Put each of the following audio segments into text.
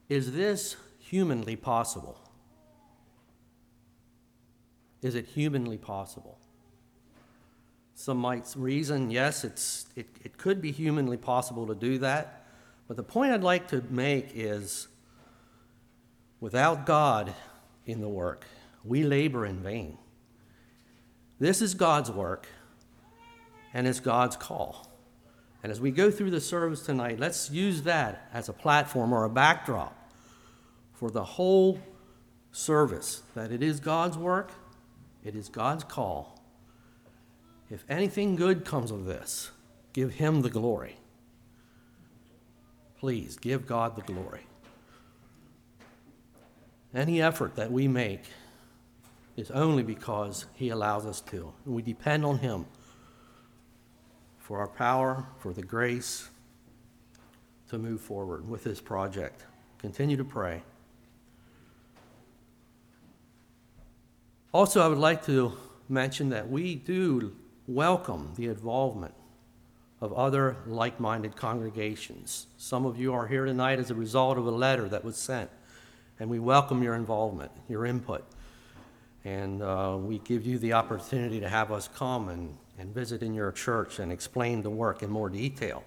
Is this humanly possible? Is it humanly possible? Some might reason, yes, it could be humanly possible to do that. But the point I'd like to make is, without God in the work, we labor in vain. This is God's work, and it's God's call. And as we go through the service tonight, let's use that as a platform or a backdrop for the whole service, that it is God's work, it is God's call. If anything good comes of this, give him the glory. Please, give God the glory. Any effort that we make is only because he allows us to. And we depend on him for our power, for the grace to move forward with this project. Continue to pray. Also, I would like to mention that we do welcome the involvement of other like-minded congregations. Some of you are here tonight as a result of a letter that was sent, and we welcome your involvement, your input. And we give you the opportunity to have us come and visit in your church and explain the work in more detail.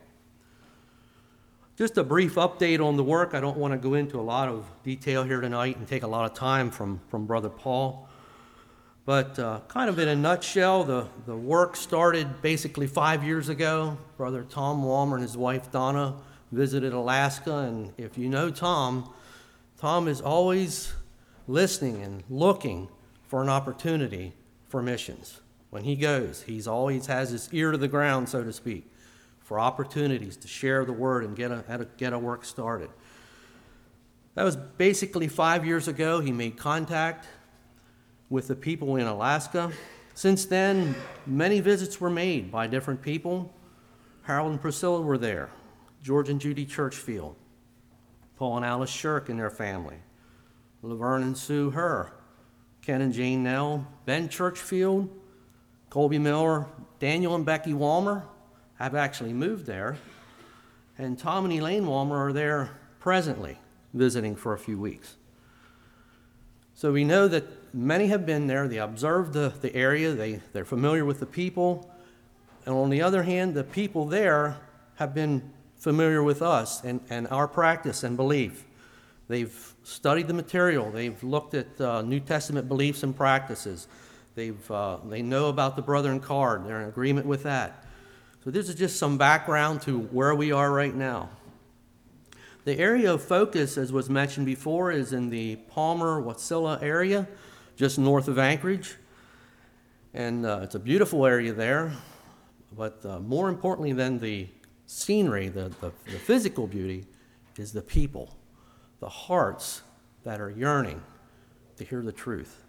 Just a brief update on the work. I don't want to go into a lot of detail here tonight and take a lot of time from Brother Paul. But kind of in a nutshell, the work started basically 5 years ago. Brother Tom Walmer and his wife Donna visited Alaska, and if you know Tom is always listening and looking for an opportunity for missions. When he goes, he's always has his ear to the ground, so to speak, for opportunities to share the word and get a work started. That was basically 5 years ago. He made contact with the people in Alaska. Since then, many visits were made by different people. Harold and Priscilla were there, George and Judy Churchfield, Paul and Alice Shirk and their family, Laverne and Sue Herr, Ken and Jane Nell, Ben Churchfield, Colby Miller, Daniel and Becky Walmer have actually moved there, and Tom and Elaine Walmer are there presently, visiting for a few weeks. So we know that many have been there. They observed the area. They're familiar with the people. And on the other hand, the people there have been familiar with us and our practice and belief. They've studied the material. They've looked at New Testament beliefs and practices. They know about the Brethren card. They're in agreement with that. So this is just some background to where we are right now. The area of focus, as was mentioned before, is in the Palmer-Wasilla area, just north of Anchorage. And it's a beautiful area there. But more importantly than the scenery, the physical beauty, is the people, the hearts that are yearning to hear the truth.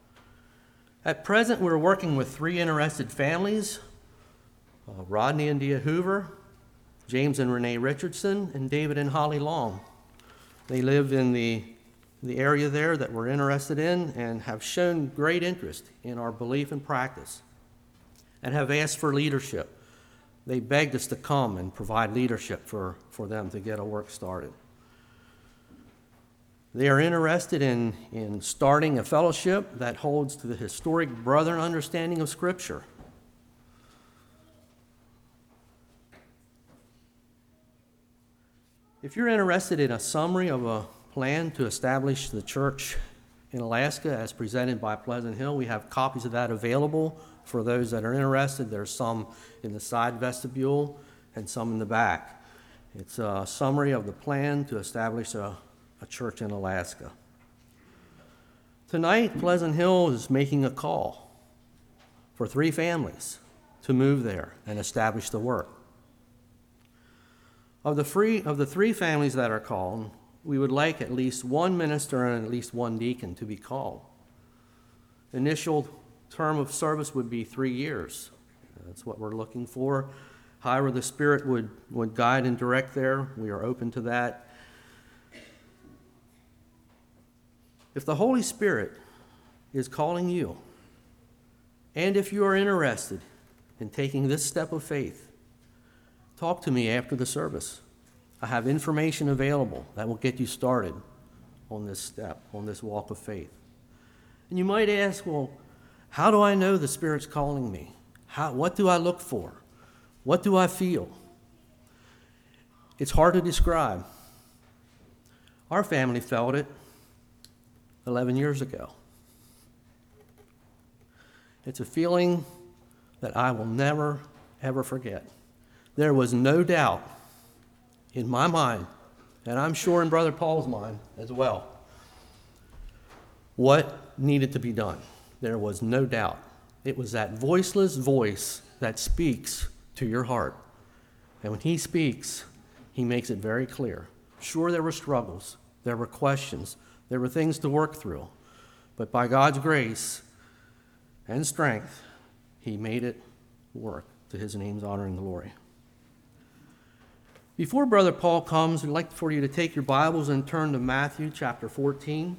At present, we're working with 3 interested families, Rodney and Dia Hoover, James and Renee Richardson, and David and Holly Long. They live in the area there that we're interested in and have shown great interest in our belief and practice and have asked for leadership. They begged us to come and provide leadership for them to get a work started. They are interested in starting a fellowship that holds to the historic Brethren understanding of Scripture. If you're interested in a summary of a plan to establish the church in Alaska as presented by Pleasant Hill, we have copies of that available for those that are interested. There's some in the side vestibule and some in the back. It's a summary of the plan to establish a church in Alaska. Tonight, Pleasant Hill is making a call for 3 families to move there and establish the work. Of the 3 families that are called, we would like at least 1 minister and at least 1 deacon to be called. Initial term of service would be 3 years. That's what we're looking for. However, the Spirit would guide and direct there. We are open to that. If the Holy Spirit is calling you, and if you are interested in taking this step of faith, talk to me after the service. I have information available that will get you started on this step, on this walk of faith. And you might ask, well, how do I know the Spirit's calling me? What do I look for? What do I feel? It's hard to describe. Our family felt it 11 years ago. It's a feeling that I will never, ever forget. There was no doubt in my mind, and I'm sure in Brother Paul's mind as well, what needed to be done. There was no doubt. It was that voiceless voice that speaks to your heart. And when he speaks, he makes it very clear. Sure, there were struggles, there were questions, there were things to work through. But by God's grace and strength, he made it work to his name's honor and glory. Before Brother Paul comes, I'd like for you to take your Bibles and turn to Matthew chapter 14.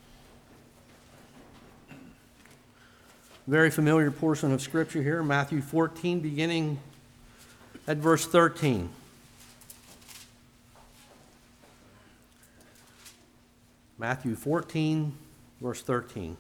Very familiar portion of Scripture here, Matthew 14, beginning at verse 13. Matthew 14, verse 13.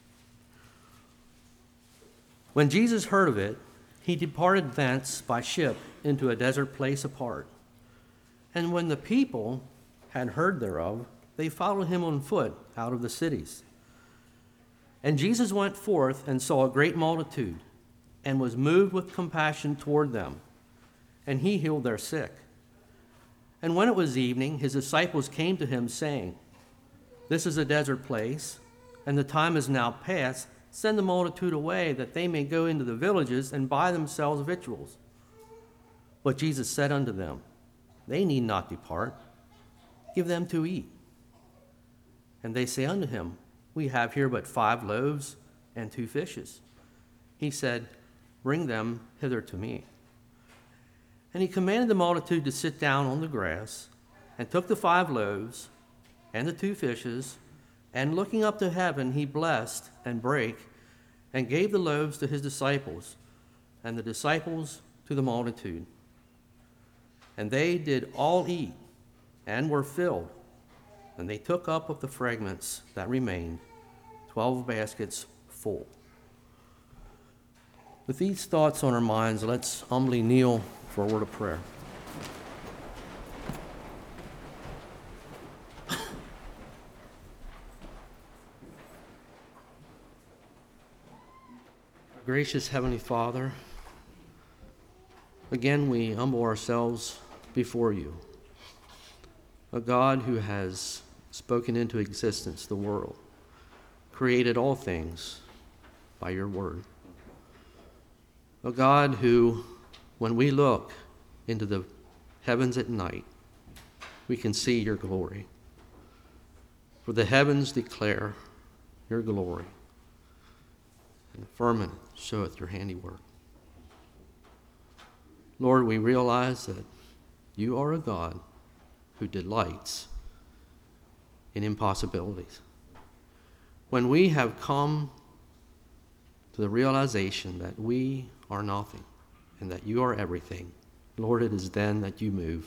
When Jesus heard of it, he departed thence by ship into a desert place apart. And when the people had heard thereof, they followed him on foot out of the cities. And Jesus went forth and saw a great multitude, and was moved with compassion toward them, and he healed their sick. And when it was evening, his disciples came to him, saying, This is a desert place, and the time is now past. Send the multitude away, that they may go into the villages and buy themselves victuals. But Jesus said unto them, They need not depart. Give them to eat. And they say unto him, We have here but 5 loaves and 2 fishes. He said, Bring them hither to me. And he commanded the multitude to sit down on the grass, and took the 5 loaves and the 2 fishes, and looking up to heaven, he blessed and brake, and gave the loaves to his disciples, and the disciples to the multitude. And they did all eat, and were filled. And they took up of the fragments that remained 12 baskets full. With these thoughts on our minds, let's humbly kneel for a word of prayer. Gracious Heavenly Father, again we humble ourselves before you, a God who has spoken into existence the world, created all things by your word. A God who, when we look into the heavens at night, we can see your glory. For the heavens declare your glory, and the firmament showeth your handiwork. Lord, we realize that you are a God who delights in impossibilities. When we have come to the realization that we are nothing and that you are everything, Lord, it is then that you move.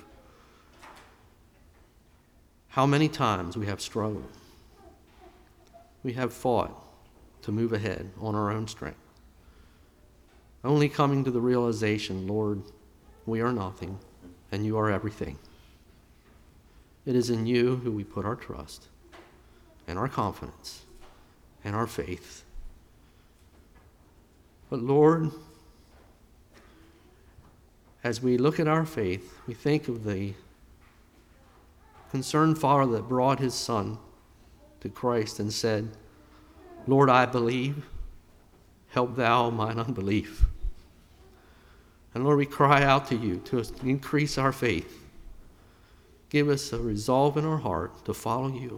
How many times we have struggled. We have fought to move ahead on our own strength. Only coming to the realization, Lord, we are nothing and you are everything. It is in you who we put our trust and our confidence and our faith. But Lord, as we look at our faith, we think of the concerned father that brought his son to Christ and said, Lord, I believe, help thou mine unbelief. And Lord, we cry out to you to increase our faith. Give us a resolve in our heart to follow you.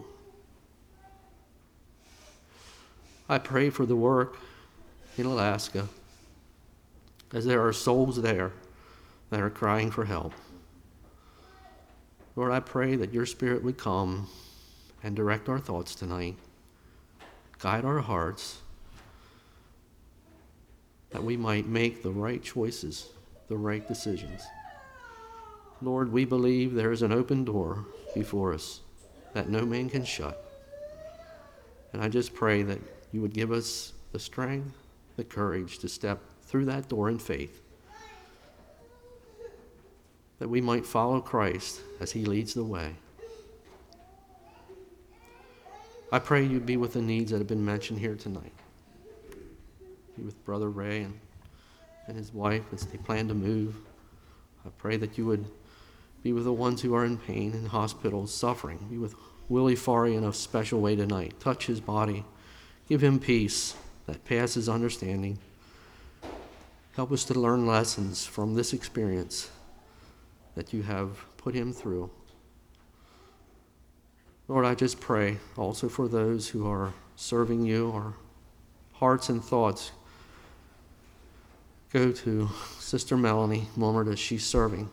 I pray for the work in Alaska, as there are souls there that are crying for help. Lord, I pray that your Spirit would come and direct our thoughts tonight, guide our hearts, that we might make the right choices, the right decisions. Lord, we believe there is an open door before us that no man can shut. And I just pray that you would give us the strength, the courage to step through that door in faith, that we might follow Christ as he leads the way. I pray you be with the needs that have been mentioned here tonight. Be with Brother Ray and his wife as they plan to move. I pray that you would be with the ones who are in pain in hospitals, suffering. Be with Willie Farry in a special way tonight. Touch his body. Give him peace that passes understanding. Help us to learn lessons from this experience that you have put him through. Lord, I just pray also for those who are serving you. Our hearts and thoughts go to Sister Melanie Mummert as she's serving.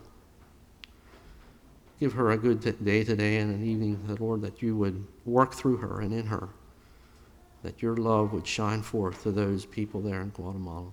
Give her a good day today and an evening, Lord, that you would work through her and in her, that your love would shine forth to those people there in Guatemala.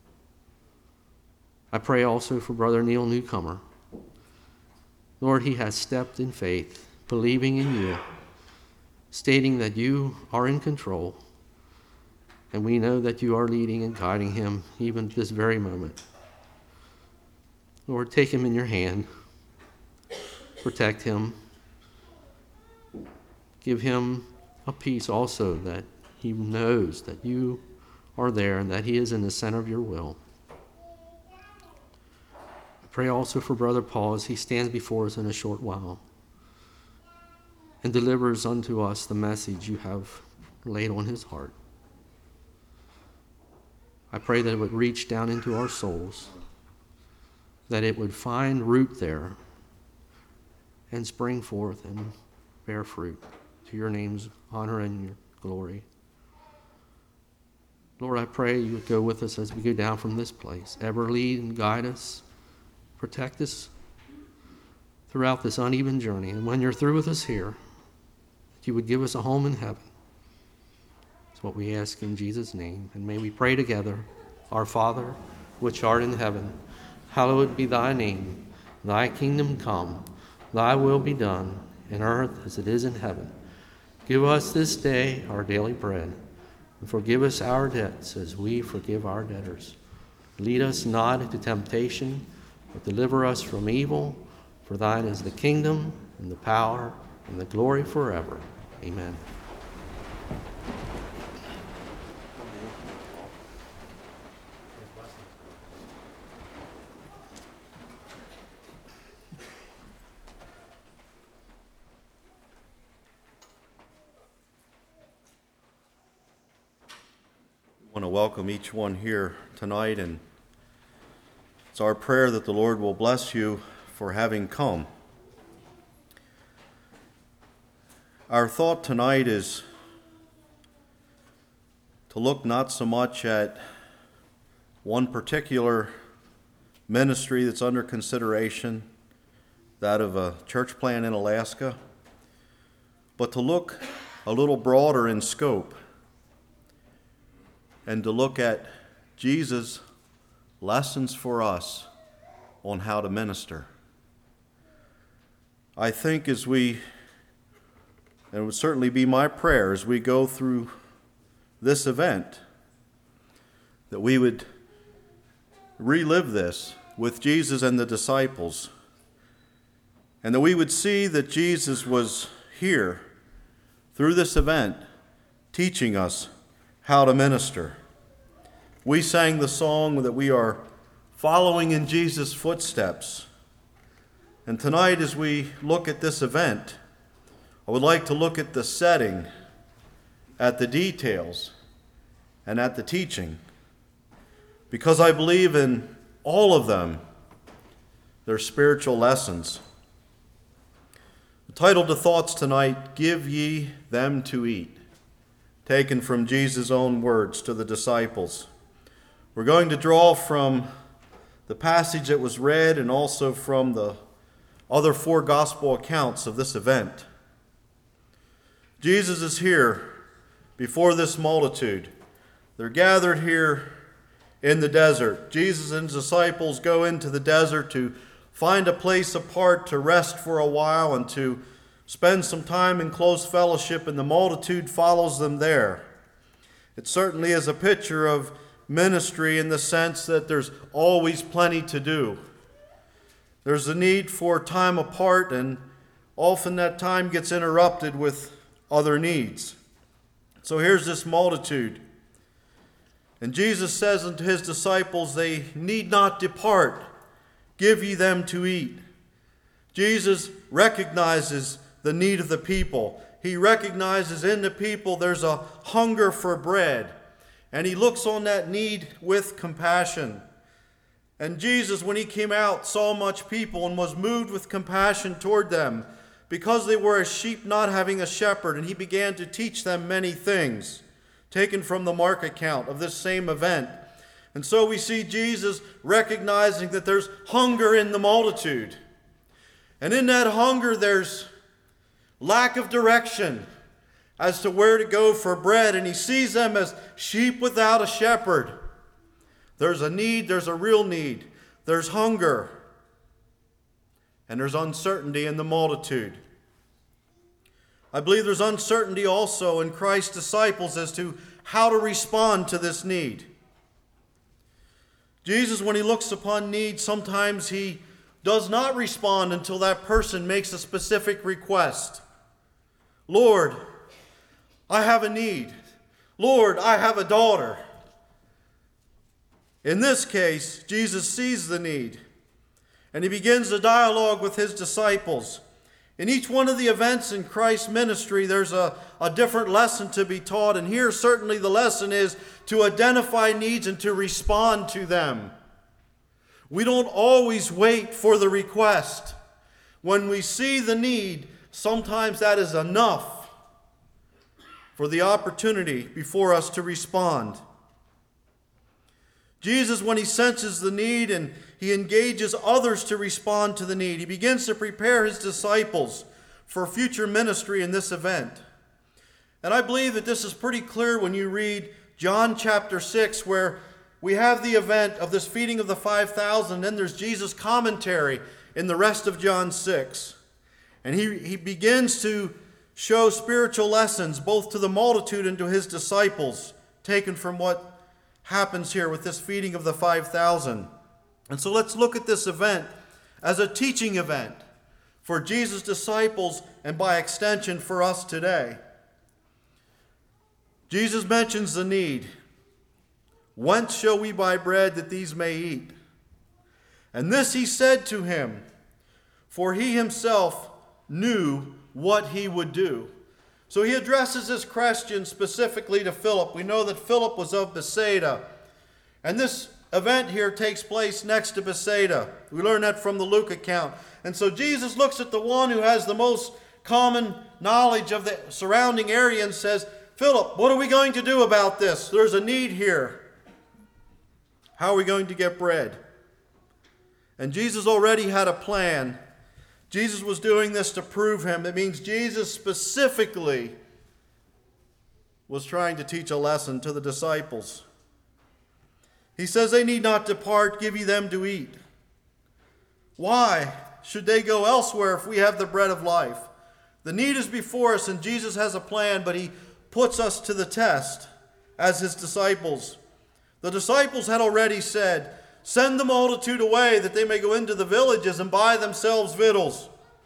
I pray also for Brother Neil Newcomer. Lord, he has stepped in faith, believing in you, stating that you are in control, and we know that you are leading and guiding him even at this very moment. Lord, take him in your hand. Protect him. Give him a peace also that he knows that you are there and that he is in the center of your will. I pray also for Brother Paul as he stands before us in a short while and delivers unto us the message you have laid on his heart. I pray that it would reach down into our souls, that it would find root there and spring forth and bear fruit to your name's honor and your glory. Lord, I pray you would go with us as we go down from this place. Ever lead and guide us, protect us throughout this uneven journey. And when you're through with us here, that you would give us a home in heaven. That's what we ask in Jesus' name. And may we pray together. Our Father, which art in heaven, hallowed be thy name. Thy kingdom come. Thy will be done, in earth as it is in heaven. Give us this day our daily bread, and forgive us our debts as we forgive our debtors. Lead us not into temptation, but deliver us from evil. For thine is the kingdom, and the power, and the glory forever. Amen. I want to welcome each one here tonight, and it's our prayer that the Lord will bless you for having come. Our thought tonight is to look not so much at one particular ministry that's under consideration, that of a church plant in Alaska, but to look a little broader in scope and to look at Jesus' lessons for us on how to minister. I think and it would certainly be my prayer as we go through this event, that we would relive this with Jesus and the disciples, and that we would see that Jesus was here through this event teaching us how to minister. We sang the song that we are following in Jesus' footsteps. And tonight, as we look at this event, I would like to look at the setting, at the details, and at the teaching, because I believe in all of them, they're spiritual lessons. The title to thoughts tonight, Give Ye Them to Eat, taken from Jesus' own words to the disciples. We're going to draw from the passage that was read and also from the other 4 gospel accounts of this event. Jesus is here before this multitude. They're gathered here in the desert. Jesus and his disciples go into the desert to find a place apart to rest for a while and to spend some time in close fellowship, and the multitude follows them there. It certainly is a picture of ministry in the sense that there's always plenty to do. There's a need for time apart, and often that time gets interrupted with other needs. So here's this multitude. And Jesus says unto his disciples, they need not depart. Give ye them to eat. Jesus recognizes the need of the people. He recognizes in the people there's a hunger for bread. And he looks on that need with compassion. And Jesus, when he came out, saw much people and was moved with compassion toward them, because they were as sheep not having a shepherd. And he began to teach them many things, taken from the Mark account of this same event. And so we see Jesus recognizing that there's hunger in the multitude. And in that hunger, there's lack of direction as to where to go for bread. And he sees them as sheep without a shepherd. There's a need, there's a real need. There's hunger. And there's uncertainty in the multitude. I believe there's uncertainty also in Christ's disciples as to how to respond to this need. Jesus, when he looks upon need, sometimes he does not respond until that person makes a specific request. Lord, I have a need. Lord, I have a daughter. In this case, Jesus sees the need, and he begins a dialogue with his disciples. In each one of the events in Christ's ministry, there's a different lesson to be taught, and here certainly the lesson is to identify needs and to respond to them. We don't always wait for the request. When we see the need, sometimes that is enough for the opportunity before us to respond. Jesus, when he senses the need and he engages others to respond to the need, he begins to prepare his disciples for future ministry in this event. And I believe that this is pretty clear when you read John chapter 6, where we have the event of this feeding of the 5,000, and then there's Jesus' commentary in the rest of John 6. And he begins to show spiritual lessons both to the multitude and to his disciples, taken from what happens here with this feeding of the 5,000. And so let's look at this event as a teaching event for Jesus' disciples and by extension for us today. Jesus mentions the need. Whence shall we buy bread that these may eat? And this he said to him, for he himself knew what he would do. So he addresses this question specifically to Philip. We know that Philip was of Bethsaida. And this event here takes place next to Bethsaida. We learn that from the Luke account. And so Jesus looks at the one who has the most common knowledge of the surrounding area and says, Philip, what are we going to do about this? There's a need here. How are we going to get bread? And Jesus already had a plan. Jesus was doing this to prove him. That means Jesus specifically was trying to teach a lesson to the disciples. He says they need not depart, give ye them to eat. Why should they go elsewhere if we have the bread of life? The need is before us, and Jesus has a plan, but he puts us to the test as his disciples. The disciples had already said, send the multitude away that they may go into the villages and buy themselves victuals.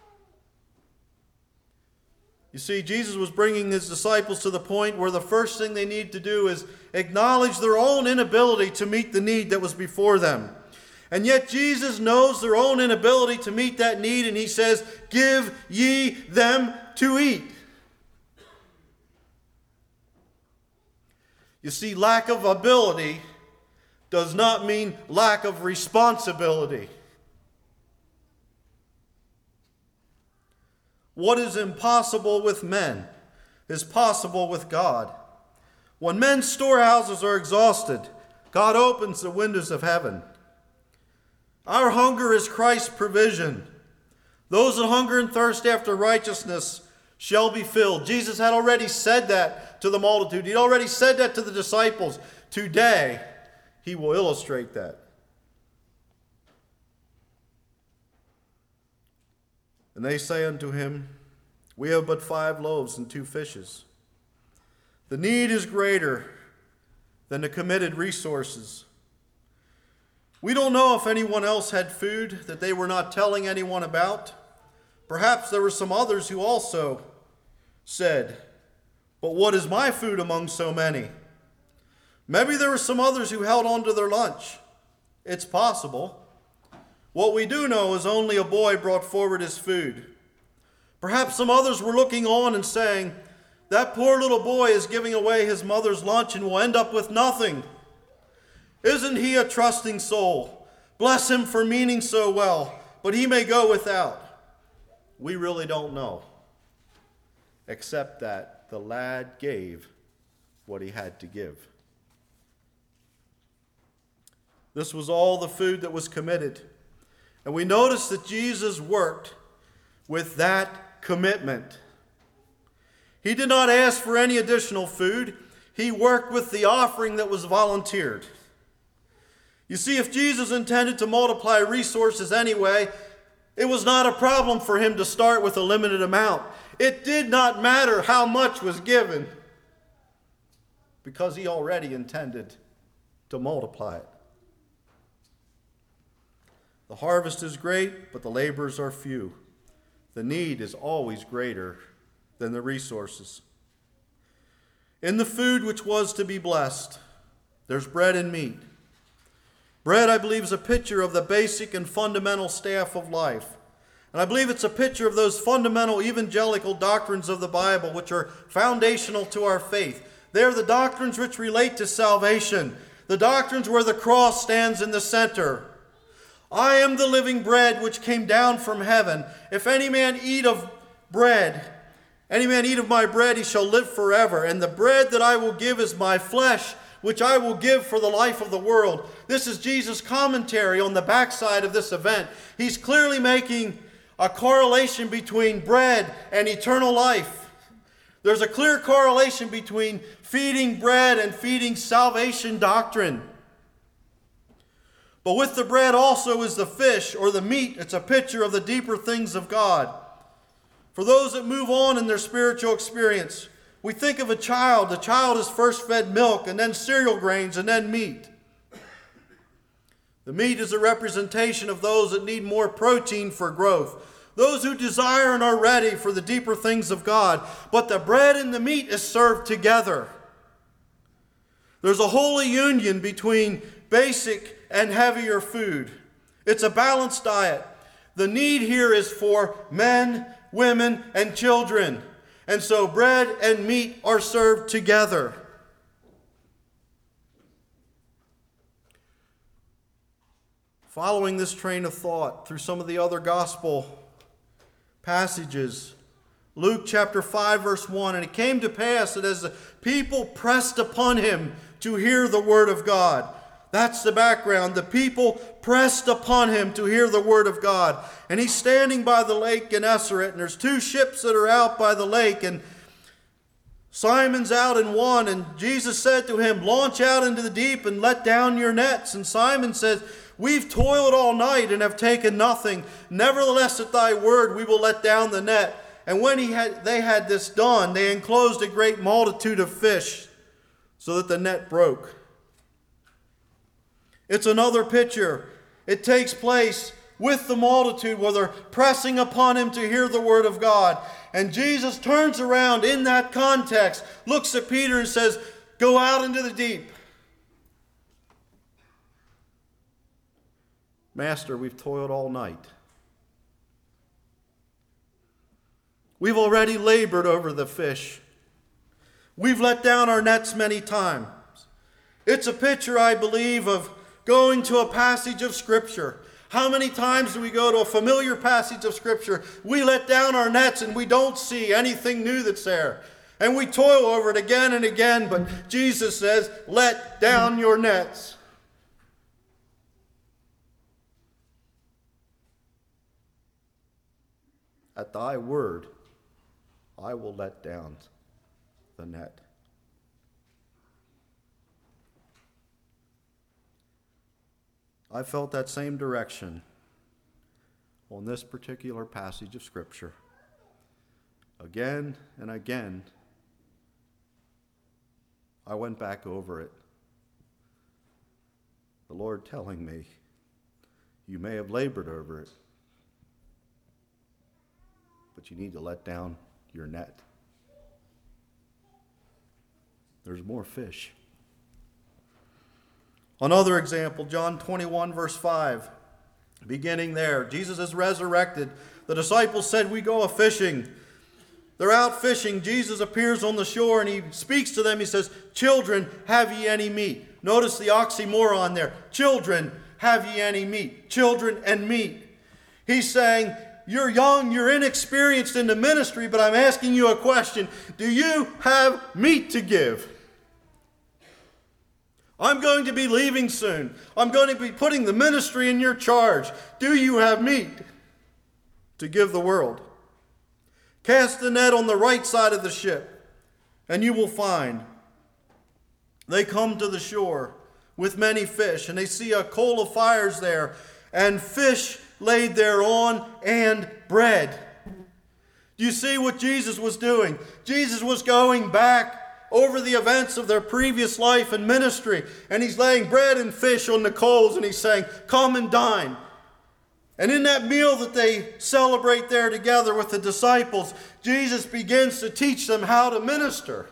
You see, Jesus was bringing his disciples to the point where the first thing they need to do is acknowledge their own inability to meet the need that was before them. And yet Jesus knows their own inability to meet that need, and he says, give ye them to eat. You see, lack of ability does not mean lack of responsibility. What is impossible with men is possible with God. When men's storehouses are exhausted, God opens the windows of heaven. Our hunger is Christ's provision. Those that hunger and thirst after righteousness shall be filled. Jesus had already said that to the multitude. He'd already said that to the disciples. Today, he will illustrate that. And they say unto him, We have but 5 loaves and 2 fishes. The need is greater than the committed resources. We don't know if anyone else had food that they were not telling anyone about. Perhaps there were some others who also said, But what is my food among so many? Maybe there were some others who held on to their lunch. It's possible. What we do know is only a boy brought forward his food. Perhaps some others were looking on and saying, That poor little boy is giving away his mother's lunch and will end up with nothing. Isn't he a trusting soul? Bless him for meaning so well, but he may go without. We really don't know, except that the lad gave what he had to give. This was all the food that was committed. And we notice that Jesus worked with that commitment. He did not ask for any additional food. He worked with the offering that was volunteered. You see, if Jesus intended to multiply resources anyway, it was not a problem for him to start with a limited amount. It did not matter how much was given, because he already intended to multiply it. The harvest is great, but the laborers are few. The need is always greater than the resources. In the food which was to be blessed, there's bread and meat. Bread, I believe, is a picture of the basic and fundamental staff of life. And I believe it's a picture of those fundamental evangelical doctrines of the Bible which are foundational to our faith. They're the doctrines which relate to salvation, the doctrines where the cross stands in the center. I am the living bread which came down from heaven. If any man eat of my bread, he shall live forever. And the bread that I will give is my flesh, which I will give for the life of the world. This is Jesus' commentary on the backside of this event. He's clearly making a correlation between bread and eternal life. There's a clear correlation between feeding bread and feeding salvation doctrine. But with the bread also is the fish or the meat. It's a picture of the deeper things of God. For those that move on in their spiritual experience, we think of a child. The child is first fed milk and then cereal grains and then meat. The meat is a representation of those that need more protein for growth, those who desire and are ready for the deeper things of God. But the bread and the meat is served together. There's a holy union between basic and heavier food. It's a balanced diet. The need here is for men, women, and children. And so bread and meat are served together. Following this train of thought through some of the other gospel passages, Luke chapter 5 verse 1, And it came to pass that as the people pressed upon him to hear the word of God. That's the background. The people pressed upon him to hear the word of God. And he's standing by the lake Gennesaret, and there's 2 ships that are out by the lake, and Simon's out in one, and Jesus said to him, Launch out into the deep and let down your nets. And Simon says, We've toiled all night and have taken nothing. Nevertheless, at thy word we will let down the net. And when they had this done, they enclosed a great multitude of fish, so that the net broke. It's another picture. It takes place with the multitude where they're pressing upon him to hear the word of God. And Jesus turns around in that context, looks at Peter and says, Go out into the deep. Master, we've toiled all night. We've already labored over the fish. We've let down our nets many times. It's a picture, I believe, of going to a passage of Scripture. How many times do we go to a familiar passage of Scripture? We let down our nets and we don't see anything new that's there. And we toil over it again and again, but Jesus says, let down your nets. At thy word, I will let down the net. I felt that same direction on this particular passage of Scripture. Again and again, I went back over it. The Lord telling me, you may have labored over it, but you need to let down your net. There's more fish. Another example, John 21, verse 5. Beginning there, Jesus is resurrected. The disciples said, we go a-fishing. They're out fishing. Jesus appears on the shore and he speaks to them. He says, children, have ye any meat? Notice the oxymoron there. Children, have ye any meat? Children and meat. He's saying, you're young, you're inexperienced in the ministry, but I'm asking you a question. Do you have meat to give? I'm going to be leaving soon. I'm going to be putting the ministry in your charge. Do you have meat to give the world? Cast the net on the right side of the ship, and you will find. They come to the shore with many fish, and they see a coal of fires there, and fish laid thereon, and bread. Do you see what Jesus was doing? Jesus was going back over the events of their previous life and ministry, and he's laying bread and fish on the coals, and he's saying, come and dine. And in that meal that they celebrate there together with the disciples, Jesus begins to teach them how to minister.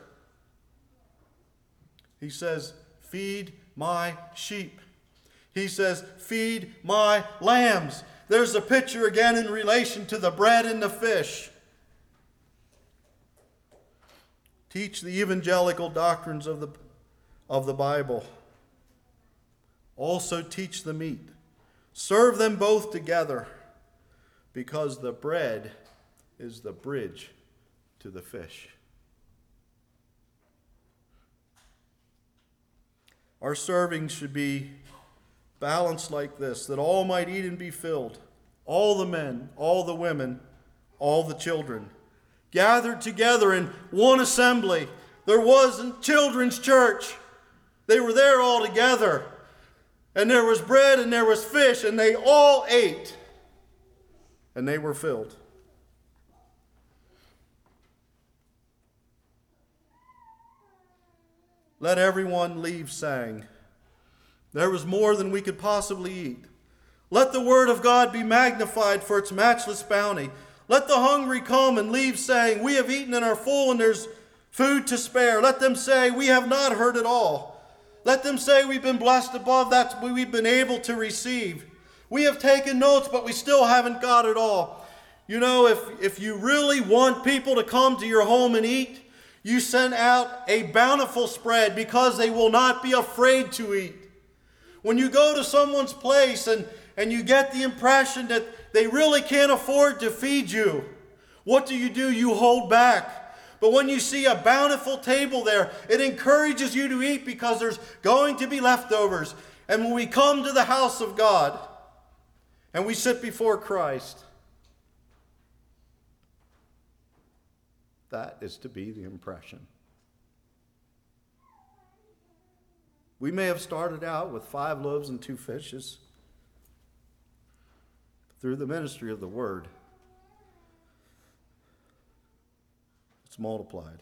He says, feed my sheep. He says, feed my lambs. There's a picture again in relation to the bread and the fish. Teach the evangelical doctrines of the Bible. Also teach the meat. Serve them both together, because the bread is the bridge to the fish. Our serving should be balanced like this, that all might eat and be filled, all the men, all the women, all the children, gathered together in one assembly. There wasn't children's church. They were there all together. And there was bread and there was fish, and they all ate. And they were filled. Let everyone leave saying, there was more than we could possibly eat. Let the word of God be magnified for its matchless bounty. Let the hungry come and leave saying, we have eaten and are full, and there's food to spare. Let them say, we have not heard it all. Let them say, we've been blessed above that we've been able to receive. We have taken notes, but we still haven't got it all. You know, if you really want people to come to your home and eat, you send out a bountiful spread, because they will not be afraid to eat. When you go to someone's place and you get the impression that they really can't afford to feed you, what do? You hold back. But when you see a bountiful table there, it encourages you to eat, because there's going to be leftovers. And when we come to the house of God and we sit before Christ, that is to be the impression. We may have started out with 5 loaves and 2 fishes. Through the ministry of the Word, it's multiplied.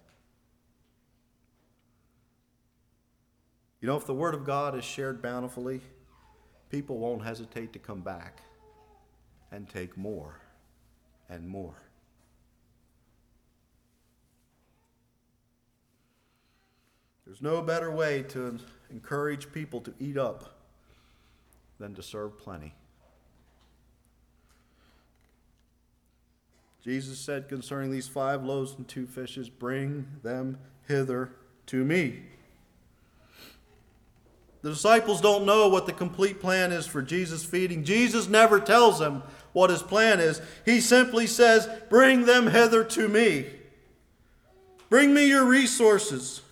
You know, if the Word of God is shared bountifully, people won't hesitate to come back and take more and more. There's no better way to encourage people to eat up than to serve plenty. Jesus said concerning these 5 loaves and 2 fishes, bring them hither to me. The disciples don't know what the complete plan is for Jesus' feeding. Jesus never tells them what his plan is. He simply says, bring them hither to me. Bring me your resources.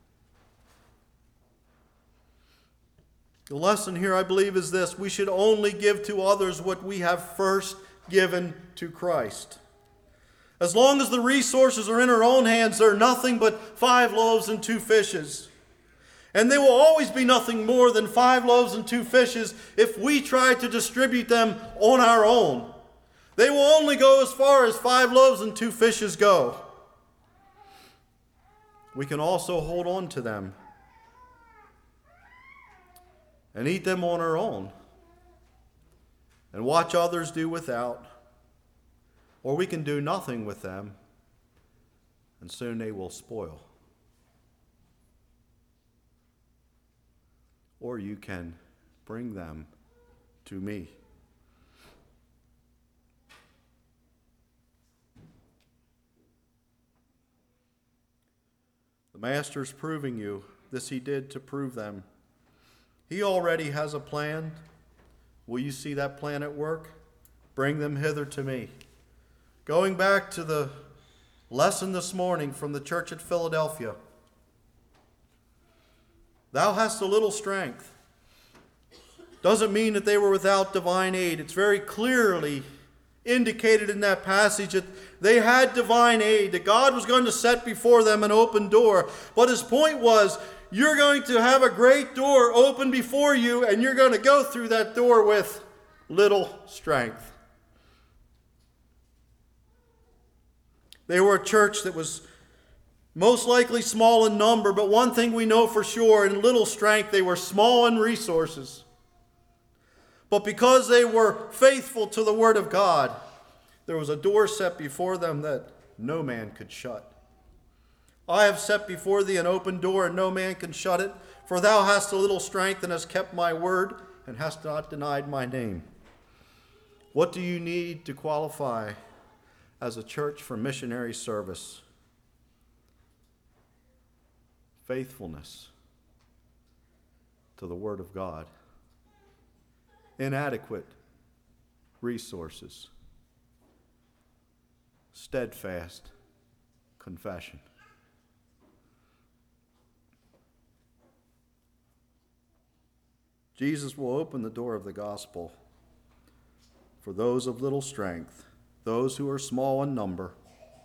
The lesson here, I believe, is this: we should only give to others what we have first given to Christ. As long as the resources are in our own hands, they're nothing but 5 loaves and 2 fishes. And they will always be nothing more than 5 loaves and 2 fishes if we try to distribute them on our own. They will only go as far as 5 loaves and 2 fishes go. We can also hold on to them and eat them on our own and watch others do without. Or we can do nothing with them, and soon they will spoil. Or you can bring them to me. The Master's proving you. This he did to prove them. He already has a plan. Will you see that plan at work? Bring them hither to me. Going back to the lesson this morning from the church at Philadelphia. Thou hast a little strength. Doesn't mean that they were without divine aid. It's very clearly indicated in that passage that they had divine aid, that God was going to set before them an open door. But his point was, you're going to have a great door open before you, and you're going to go through that door with little strength. They were a church that was most likely small in number, but one thing we know for sure, in little strength, they were small in resources. But because they were faithful to the Word of God, there was a door set before them that no man could shut. I have set before thee an open door, and no man can shut it. For thou hast a little strength, and hast kept my word, and hast not denied my name. What do you need to qualify as a church for missionary service? Faithfulness to the Word of God. Inadequate resources. Steadfast confession. Jesus will open the door of the gospel for those of little strength, those who are small in number,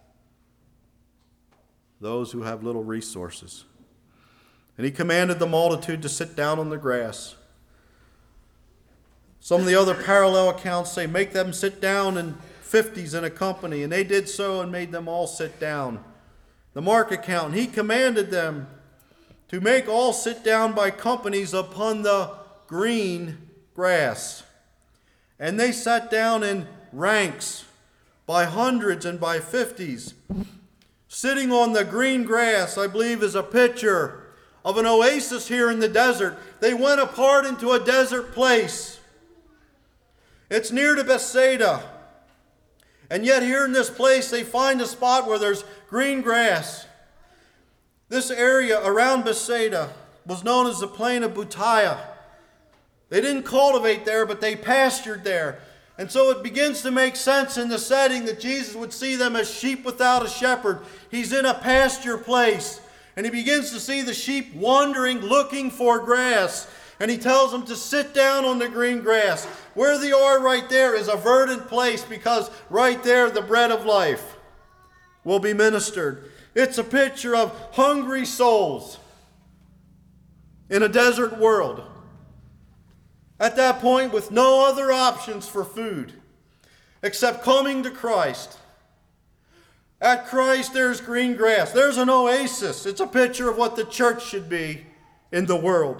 those who have little resources. And he commanded the multitude to sit down on the grass. Some of the other parallel accounts say, make them sit down in 50s in a company, and they did so and made them all sit down. The Mark account, he commanded them to make all sit down by companies upon the green grass. And they sat down in ranks by hundreds and by 50s. Sitting on the green grass, I believe, is a picture of an oasis here in the desert. They went apart into a desert place. It's near to Bethsaida. And yet here in this place, they find a spot where there's green grass. This area around Bethsaida was known as the plain of Butiah. They didn't cultivate there, but they pastured there. And so it begins to make sense in the setting that Jesus would see them as sheep without a shepherd. He's in a pasture place, and he begins to see the sheep wandering, looking for grass. And he tells them to sit down on the green grass. Where they are right there is a verdant place, because right there the bread of life will be ministered. It's a picture of hungry souls in a desert world. At that point, with no other options for food except coming to Christ. At Christ, there's green grass. There's an oasis. It's a picture of what the church should be in the world.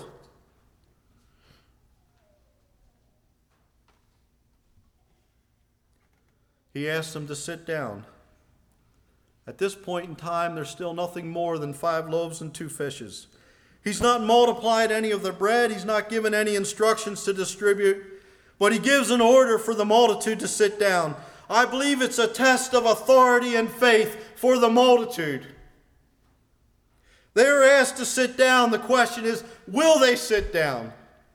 He asked them to sit down. At this point in time, there's still nothing more than 5 loaves and 2 fishes. He's not multiplied any of the bread. He's not given any instructions to distribute. But he gives an order for the multitude to sit down. I believe it's a test of authority and faith for the multitude. They are asked to sit down. The question is, will they sit down?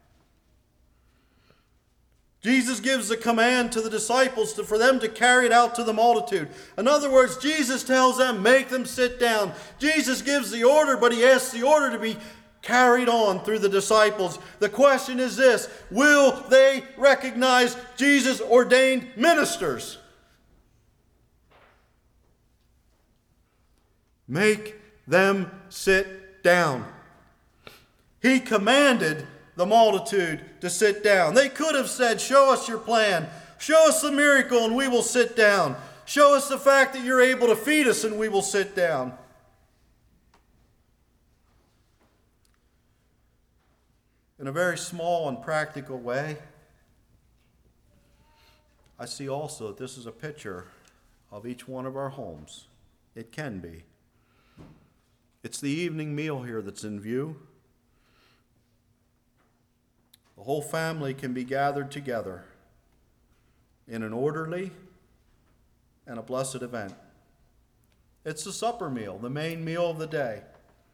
Jesus gives the command to the disciples for them to carry it out to the multitude. In other words, Jesus tells them, make them sit down. Jesus gives the order, but he asks the order to be carried on through the disciples. The question is this: will they recognize Jesus' ordained ministers? Make them sit down. He commanded the multitude to sit down. They could have said, show us your plan. Show us the miracle and we will sit down. Show us the fact that you're able to feed us and we will sit down. In a very small and practical way, I see also that this is a picture of each one of our homes. It can be. It's the evening meal here that's in view. The whole family can be gathered together in an orderly and a blessed event. It's the supper meal, the main meal of the day.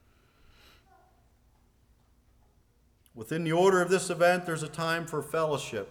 Within the order of this event, there's a time for fellowship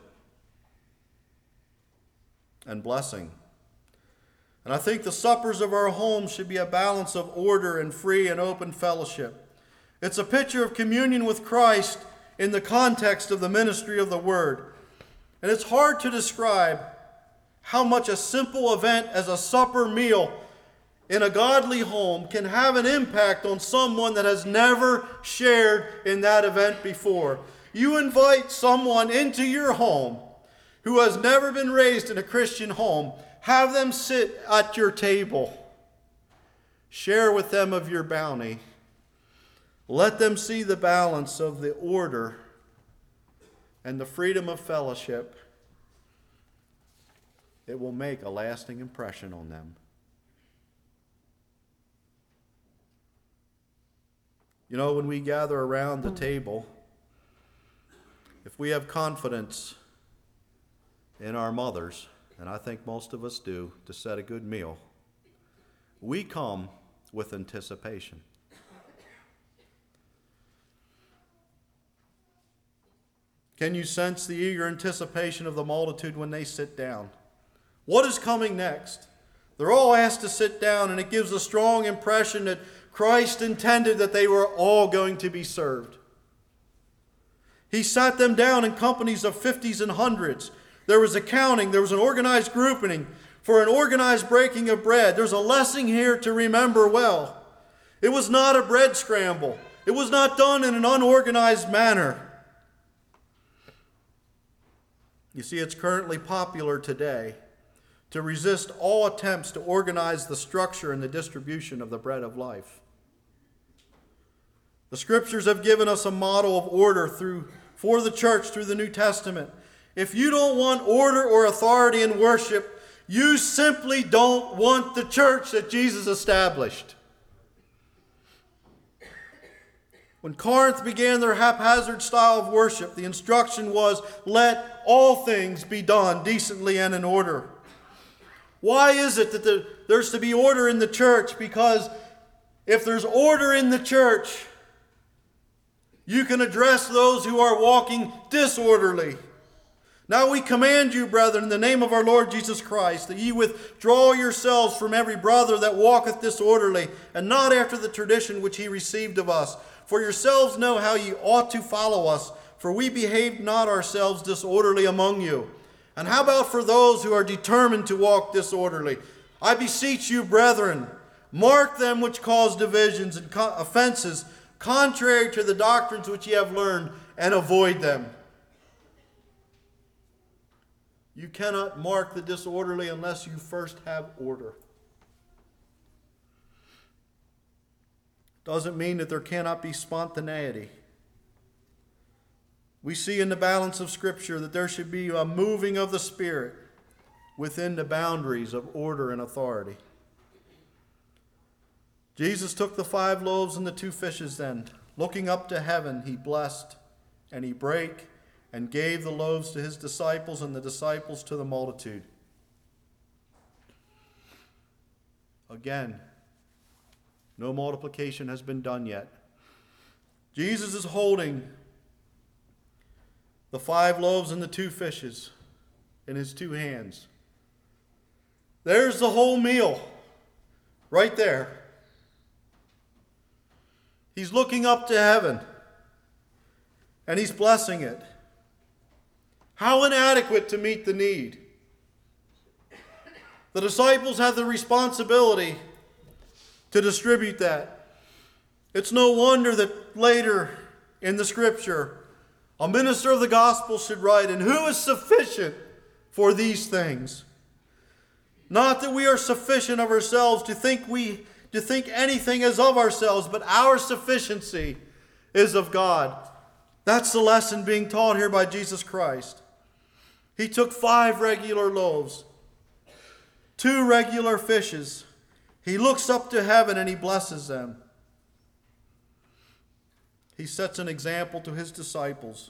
and blessing. And I think the suppers of our homes should be a balance of order and free and open fellowship. It's a picture of communion with Christ in the context of the ministry of the Word. And it's hard to describe how much a simple event as a supper meal in a godly home can have an impact on someone that has never shared in that event before. You invite someone into your home who has never been raised in a Christian home. Have them sit at your table. Share with them of your bounty. Let them see the balance of the order and the freedom of fellowship. It will make a lasting impression on them. You know, when we gather around the table, if we have confidence in our mothers, and I think most of us do, to set a good meal, we come with anticipation. Can you sense the eager anticipation of the multitude when they sit down? What is coming next? They're all asked to sit down, and it gives a strong impression that Christ intended that they were all going to be served. He sat them down in companies of 50s and 100s. There was accounting, there was an organized grouping for an organized breaking of bread. There's a lesson here to remember well. It was not a bread scramble. It was not done in an unorganized manner. You see, it's currently popular today to resist all attempts to organize the structure and the distribution of the bread of life. The Scriptures have given us a model of order for the church through the New Testament. If you don't want order or authority in worship, you simply don't want the church that Jesus established. When Corinth began their haphazard style of worship, the instruction was, let all things be done decently and in order. Why is it that there's to be order in the church? Because if there's order in the church, you can address those who are walking disorderly. Now we command you, brethren, in the name of our Lord Jesus Christ, that ye withdraw yourselves from every brother that walketh disorderly, and not after the tradition which he received of us. For yourselves know how ye ought to follow us, for we behaved not ourselves disorderly among you. And how about for those who are determined to walk disorderly? I beseech you, brethren, mark them which cause divisions and offenses, contrary to the doctrines which ye have learned, and avoid them. You cannot mark the disorderly unless you first have order. Doesn't mean that there cannot be spontaneity. We see in the balance of Scripture that there should be a moving of the Spirit within the boundaries of order and authority. Jesus took the 5 loaves and the 2 fishes then. Looking up to heaven, he blessed and he brake and gave the loaves to his disciples and the disciples to the multitude. Again, no multiplication has been done yet. Jesus is holding the 5 loaves and the 2 fishes in his 2 hands. There's the whole meal right there. He's looking up to heaven and he's blessing it. How inadequate to meet the need. The disciples have the responsibility to distribute that. It's no wonder that later in the Scripture, a minister of the gospel should write, and who is sufficient for these things. Not that we are sufficient of ourselves to think anything is of ourselves, but our sufficiency is of God. That's the lesson being taught here by Jesus Christ. He took 5 regular loaves, 2 regular fishes. He looks up to heaven and he blesses them. He sets an example to his disciples.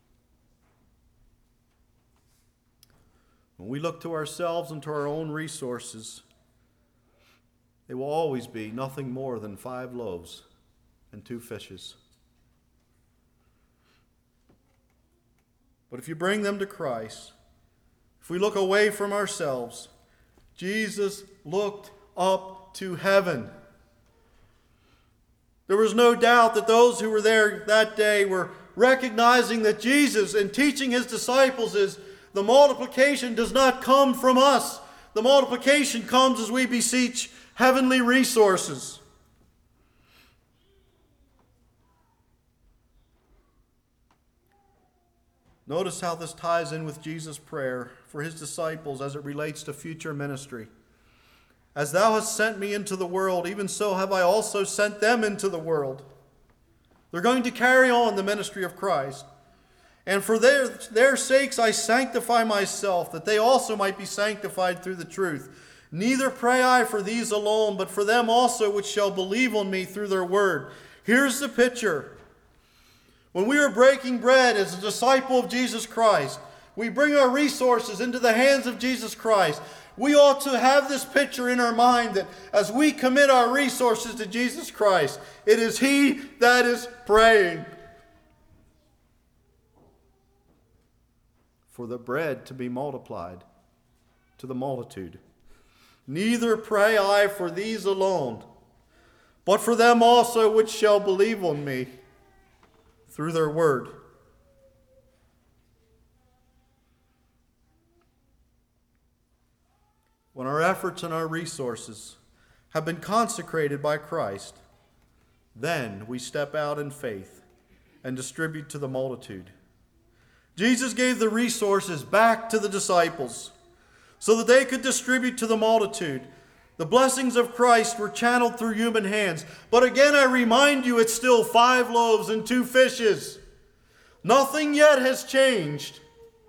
When we look to ourselves and to our own resources, they will always be nothing more than 5 loaves and 2 fishes. But if you bring them to Christ, if we look away from ourselves, Jesus looked up to heaven. There was no doubt that those who were there that day were recognizing that Jesus, in teaching his disciples, is the multiplication does not come from us. The multiplication comes as we beseech heavenly resources. Notice how this ties in with Jesus' prayer for his disciples as it relates to future ministry. As thou hast sent me into the world, even so have I also sent them into the world. They're going to carry on the ministry of Christ. And for their sakes I sanctify myself, that they also might be sanctified through the truth. Neither pray I for these alone, but for them also which shall believe on me through their word. Here's the picture. When we are breaking bread as a disciple of Jesus Christ, we bring our resources into the hands of Jesus Christ. We ought to have this picture in our mind that as we commit our resources to Jesus Christ, it is He that is praying for the bread to be multiplied to the multitude. Neither pray I for these alone, but for them also which shall believe on me through their word. When our efforts and our resources have been consecrated by Christ, then we step out in faith and distribute to the multitude. Jesus gave the resources back to the disciples so that they could distribute to the multitude. The blessings of Christ were channeled through human hands. But again, I remind you, it's still 5 loaves and 2 fishes. Nothing yet has changed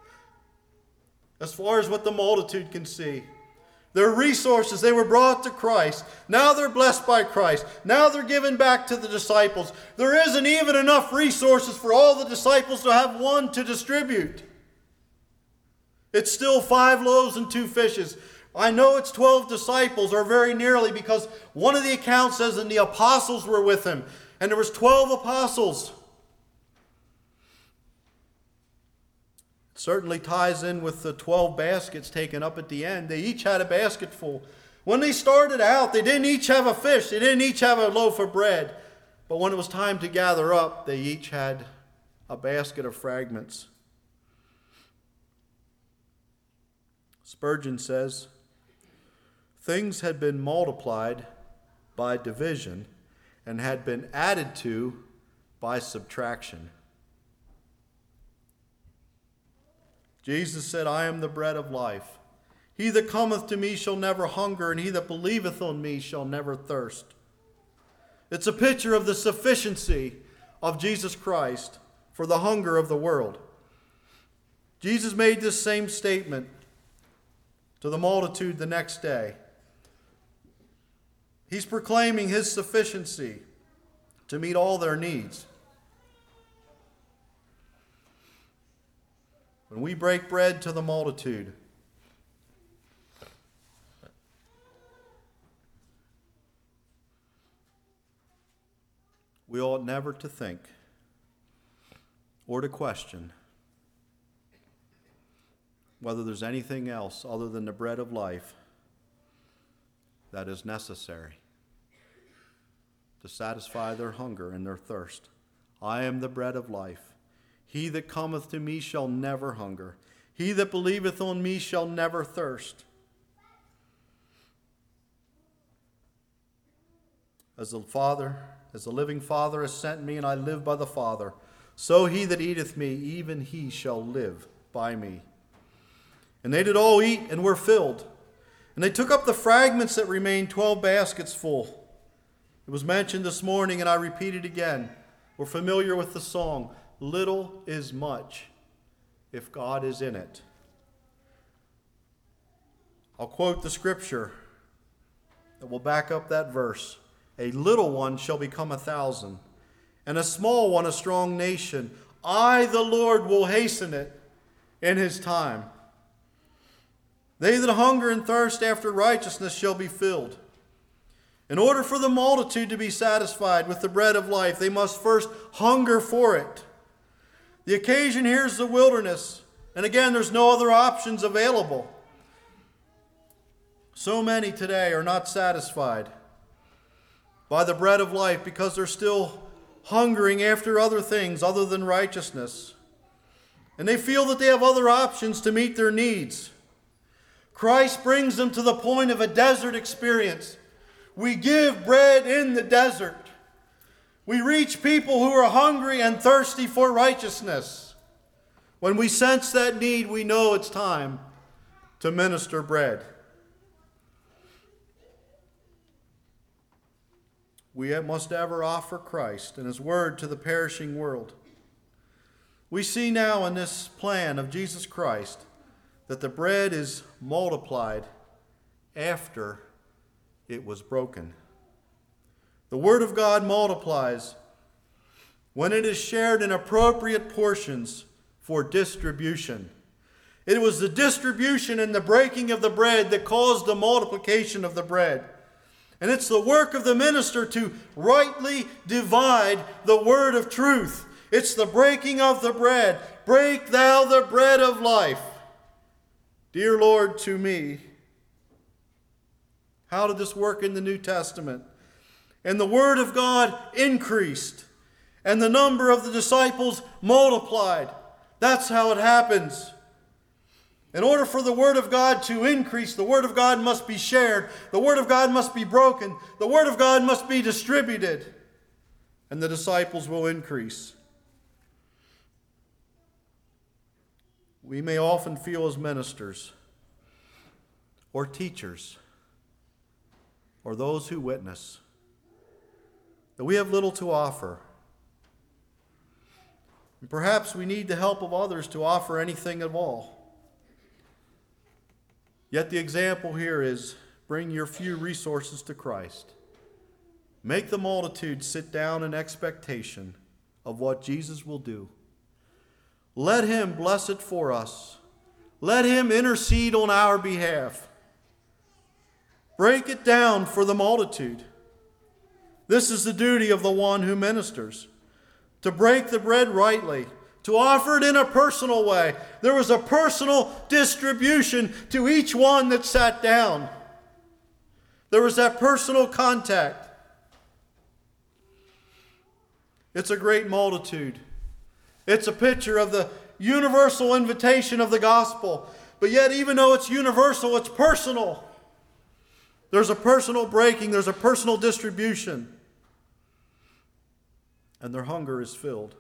as far as what the multitude can see. Their resources, they were brought to Christ. Now they're blessed by Christ. Now they're given back to the disciples. There isn't even enough resources for all the disciples to have one to distribute. It's still 5 loaves and 2 fishes. I know it's 12 disciples, or very nearly, because one of the accounts says and the apostles were with him. And there was 12 apostles. It certainly ties in with the 12 baskets taken up at the end. They each had a basket full. When they started out, they didn't each have a fish. They didn't each have a loaf of bread. But when it was time to gather up, they each had a basket of fragments. Spurgeon says, things had been multiplied by division and had been added to by subtraction. Jesus said, I am the bread of life. He that cometh to me shall never hunger, and he that believeth on me shall never thirst. It's a picture of the sufficiency of Jesus Christ for the hunger of the world. Jesus made this same statement to the multitude the next day. He's proclaiming his sufficiency to meet all their needs. When we break bread to the multitude, we ought never to think or to question whether there's anything else other than the bread of life that is necessary to satisfy their hunger and their thirst. I am the bread of life. He that cometh to me shall never hunger. He that believeth on me shall never thirst. As the living Father has sent me, and I live by the Father, so he that eateth me, even he shall live by me. And they did all eat and were filled. And they took up the fragments that remained, 12 baskets full. It was mentioned this morning, and I repeat it again. We're familiar with the song, "Little is much if God is in it." I'll quote the scripture that will back up that verse. "A little one shall become 1,000, and a small one a strong nation. I, the Lord, will hasten it in his time. They that hunger and thirst after righteousness shall be filled." In order for the multitude to be satisfied with the bread of life, they must first hunger for it. The occasion here is the wilderness, and again, there's no other options available. So many today are not satisfied by the bread of life because they're still hungering after other things other than righteousness. And they feel that they have other options to meet their needs. Christ brings them to the point of a desert experience. We give bread in the desert. We reach people who are hungry and thirsty for righteousness. When we sense that need, we know it's time to minister bread. We must ever offer Christ and his word to the perishing world. We see now in this plan of Jesus Christ that the bread is multiplied after it was broken. The word of God multiplies when it is shared in appropriate portions for distribution. It was the distribution and the breaking of the bread that caused the multiplication of the bread. And it's the work of the minister to rightly divide the word of truth. It's the breaking of the bread. "Break thou the bread of life, dear Lord, to me." How did this work in the New Testament? And the word of God increased, and the number of the disciples multiplied. That's how it happens. In order for the word of God to increase, the word of God must be shared. The word of God must be broken. The word of God must be distributed. And the disciples will increase. We may often feel as ministers or teachers or those who witness that we have little to offer. And perhaps we need the help of others to offer anything at all. Yet the example here is bring your few resources to Christ. Make the multitude sit down in expectation of what Jesus will do. Let him bless it for us. Let him intercede on our behalf. Break it down for the multitude. This is the duty of the one who ministers, to break the bread rightly, to offer it in a personal way. There was a personal distribution to each one that sat down. There was that personal contact. It's a great multitude. It's a picture of the universal invitation of the gospel. But yet, even though it's universal, it's personal. There's a personal breaking. There's a personal distribution. And their hunger is filled.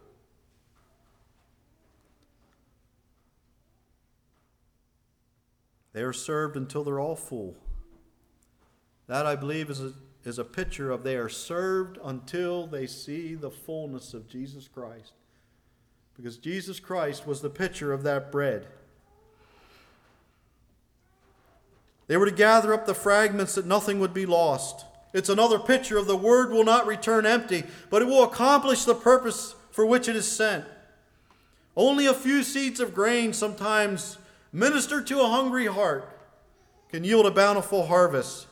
They are served until they're all full. That, I believe, is a picture of they are served until they see the fullness of Jesus Christ. Because Jesus Christ was the picture of that bread. They were to gather up the fragments that nothing would be lost. It's another picture of the word will not return empty, but it will accomplish the purpose for which it is sent. Only a few seeds of grain sometimes minister to a hungry heart can yield a bountiful harvest.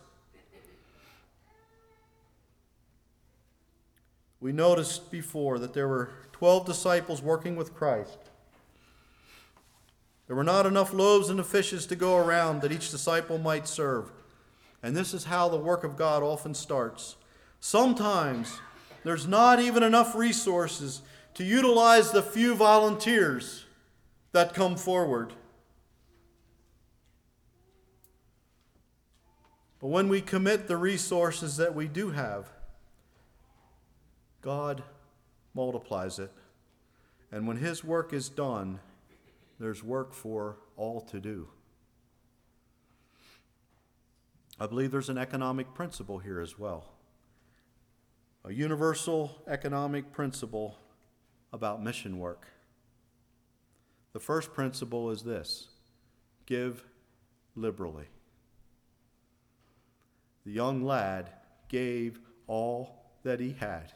We noticed before that there were 12 disciples working with Christ. There were not enough loaves and the fishes to go around that each disciple might serve. And this is how the work of God often starts. Sometimes there's not even enough resources to utilize the few volunteers that come forward. But when we commit the resources that we do have, God multiplies it. And when his work is done, there's work for all to do. I believe there's an economic principle here as well. A universal economic principle about mission work. The first principle is this: give liberally. The young lad gave all that he had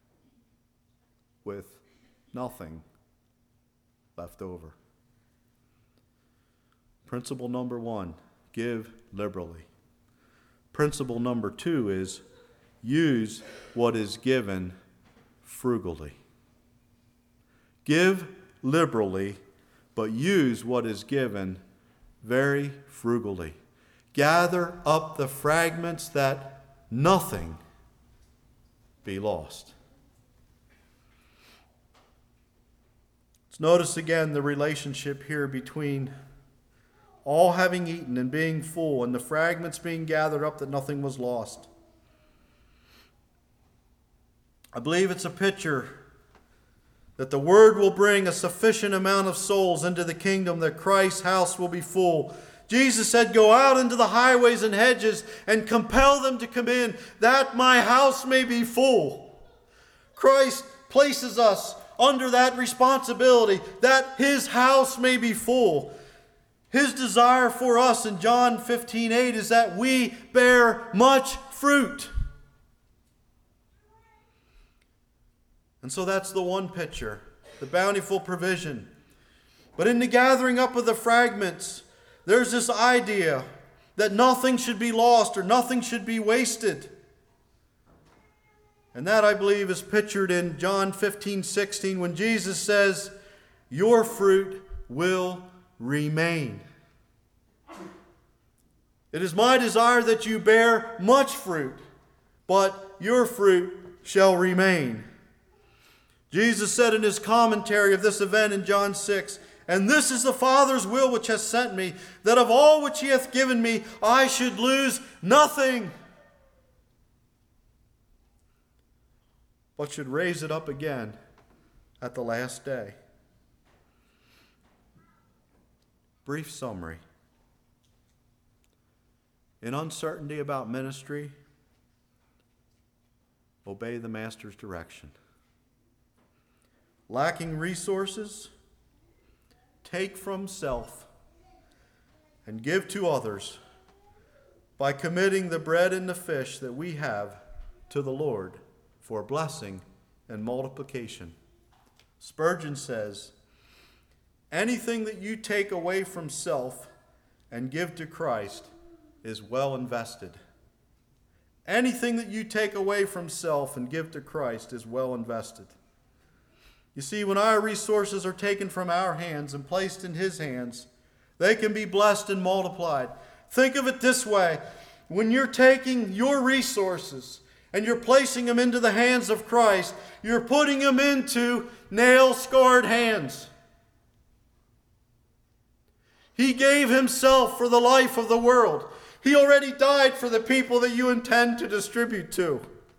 with nothing left over. Principle number 1, give liberally. Principle number 2 is use what is given frugally. Give liberally, but use what is given very frugally. Gather up the fragments that nothing be lost. Let's notice again the relationship here between all having eaten and being full, and the fragments being gathered up that nothing was lost. I believe it's a picture that the Word will bring a sufficient amount of souls into the kingdom that Christ's house will be full. Jesus said, "Go out into the highways and hedges and compel them to come in, that my house may be full." Christ places us under that responsibility, that His house may be full. His desire for us in John 15:8 is that we bear much fruit. And so that's the one picture, the bountiful provision. But in the gathering up of the fragments, there's this idea that nothing should be lost or nothing should be wasted. And that, I believe, is pictured in John 15:16 when Jesus says, "Your fruit will remain." It is my desire that you bear much fruit, but your fruit shall remain. Jesus said in his commentary of this event in John 6, "And this is the Father's will which has sent me, that of all which he hath given me I should lose nothing, but should raise it up again at the last day." Brief summary. In uncertainty about ministry, obey the Master's direction. Lacking resources, take from self and give to others by committing the bread and the fish that we have to the Lord for blessing and multiplication. Spurgeon says, "Anything that you take away from self and give to Christ is well invested." Anything that you take away from self and give to Christ is well invested. You see, when our resources are taken from our hands and placed in His hands, they can be blessed and multiplied. Think of it this way. When you're taking your resources and you're placing them into the hands of Christ, you're putting them into nail-scarred hands. He gave Himself for the life of the world. He already died for the people that you intend to distribute to.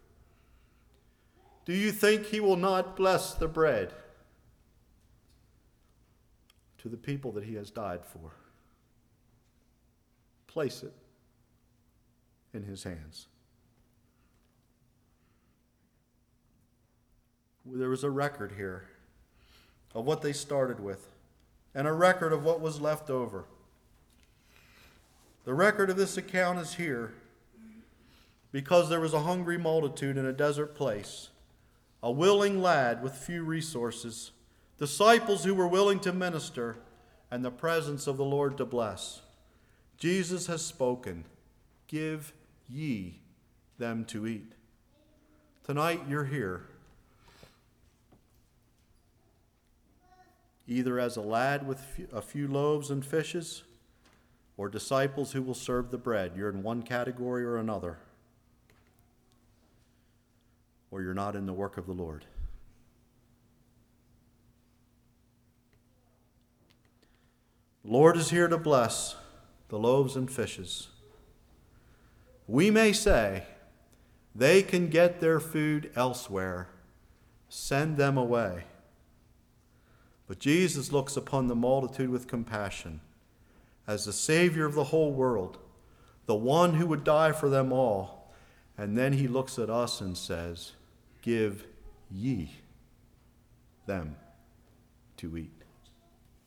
Do you think He will not bless the bread to the people that He has died for? Place it in His hands. There was a record here of what they started with and a record of what was left over. The record of this account is here because there was a hungry multitude in a desert place, a willing lad with few resources, disciples who were willing to minister, and the presence of the Lord to bless. Jesus has spoken, "Give ye them to eat." Tonight you're here, either as a lad with a few loaves and fishes, or disciples who will serve the bread. You're in one category or another, or you're not in the work of the Lord. The Lord is here to bless the loaves and fishes. We may say, they can get their food elsewhere. Send them away. But Jesus looks upon the multitude with compassion as the Savior of the whole world, the one who would die for them all. And then he looks at us and says, give ye them to eat.